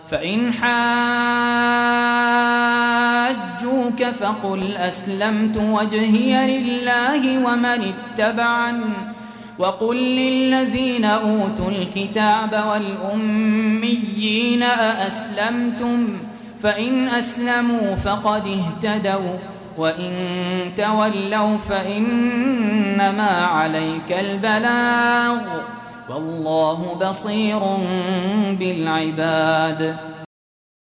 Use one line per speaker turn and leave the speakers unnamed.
فإن حاجوك فقل أسلمت وجهي لله ومن اتبعن وقل للذين أوتوا الكتاب والأميين أأسلمتم فإن أسلموا فقد اهتدوا وإن تولوا فإنما عليك البلاغ والله بصير بالعباد.